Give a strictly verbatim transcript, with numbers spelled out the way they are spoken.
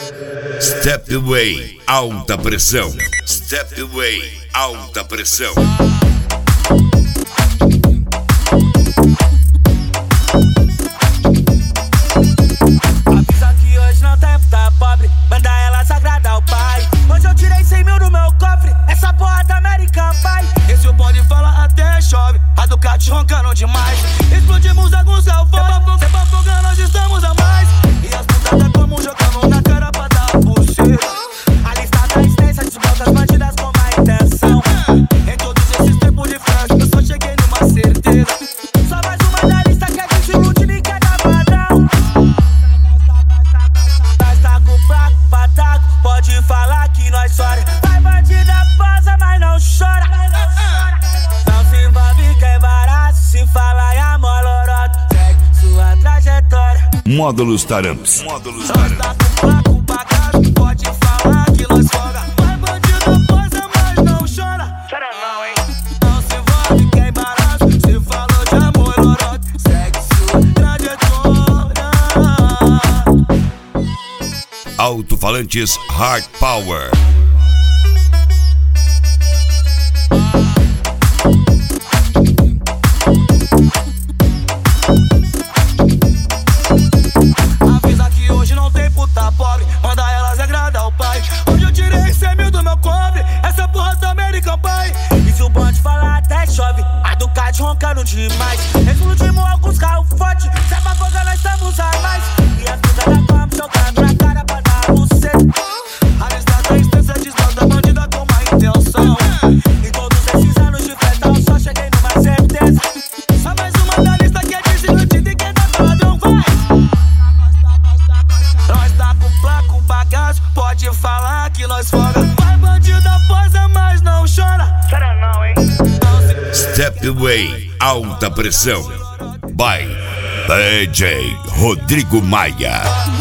Stepway, alta pressão. Stepway, alta pressão. Avisa que hoje não tem puta pobre, manda ela agradar ao pai. Hoje eu tirei cem mil do meu cofre, essa porra da American Pie. Esse o bonde fala até chove, a Ducati roncando demais. Explodimos alguns alfões, sempre afogando, nós estamos a mais. E as putas tá como jogando na cara pra dar buceta. A lista tá extensa, desvolta as bandidas com má intenção. Em todos esses tempos de flash, eu só cheguei numa certeza. Só mais uma da lista que a gente lute e quer dar padrão. Nós tá com fraco, pataco, pode falar que nós chora. Vai bandida posa, mas não chora. Não se envolve que é barato, se fala em amor loroto. Segue sua trajetória. Módulos Taramps. Módulos Nós Taramps. tá com fraco, pataco, pode falar que nós chora. Vai bandida posa, mas não chora. Chora não, hein? Não se envolve que é barato, se falou de amor loroto. Segue sua trajetória. Alto-falantes Hard Power. Avisa que hoje não tem puta pobre, manda elas agradar ao pai. Hoje eu tirei cem mil do meu cobre, essa porra da American Pie. E se o bonde falar até chove, a Ducati roncando demais. Explodimos alguns carros fortes, se é pra fogar nós estamos a mais. E as putas da como jogando na cara pra dar buceta. A lista tá extensa, desbanda bandida com má intenção. Em todos esses anos de festa eu só cheguei numa certeza. Só mais uma da lista que é desiludida e quem dá padrão vai. Nós tá com placo, bagaço, pode falar que nós foda. Vai bandida posa, mas não chora. Chora não, hein? Stepway, alta pressão. By D J Rodrigo Maia.